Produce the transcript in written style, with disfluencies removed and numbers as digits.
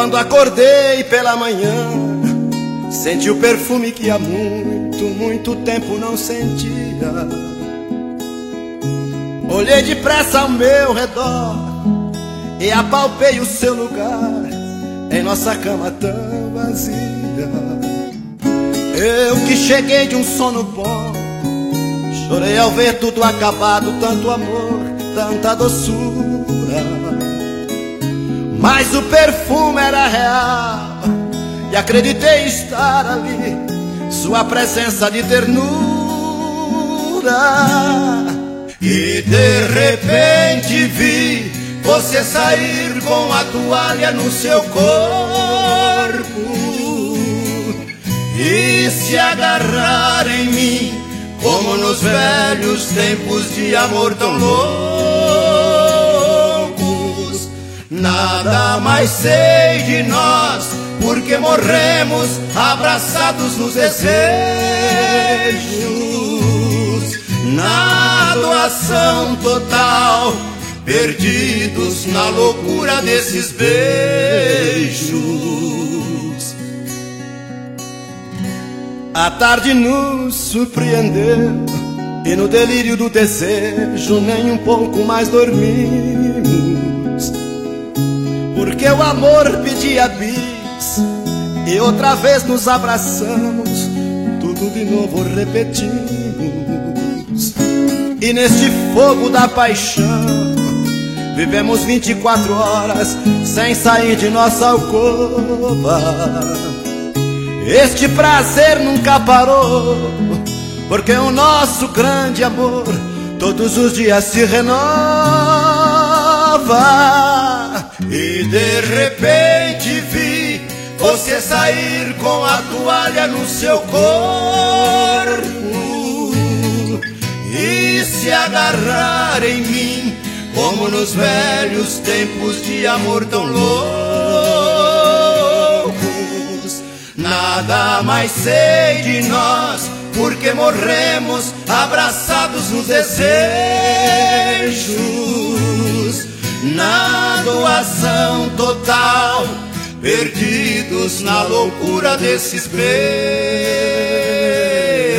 Quando acordei pela manhã, senti o perfume que há muito, muito tempo não sentia. Olhei depressa ao meu redor e apalpei o seu lugar em nossa cama tão vazia. Eu que cheguei de um sono bom, chorei ao ver tudo acabado, tanto amor, tanta doçura. Mas o perfume era real e acreditei estar ali, sua presença de ternura. E de repente vi você sair com a toalha no seu corpo e se agarrar em mim, como nos velhos tempos de amor tão loucos. Nada mais sei de nós, porque morremos abraçados nos desejos, na doação total, perdidos na loucura desses beijos. A tarde nos surpreendeu e no delírio do desejo nem um pouco mais dormimos, porque o amor pedia bis e outra vez nos abraçamos, tudo de novo repetimos. E neste fogo da paixão vivemos 24 horas sem sair de nossa alcova. Este prazer nunca parou, porque o nosso grande amor todos os dias se renova. E de repente vi você sair com a toalha no seu corpo e se agarrar em mim, como nos velhos tempos de amor tão loucos. Nada mais sei de nós, porque morremos abraçados nos desejos, na doação total, perdidos na loucura desses beijos.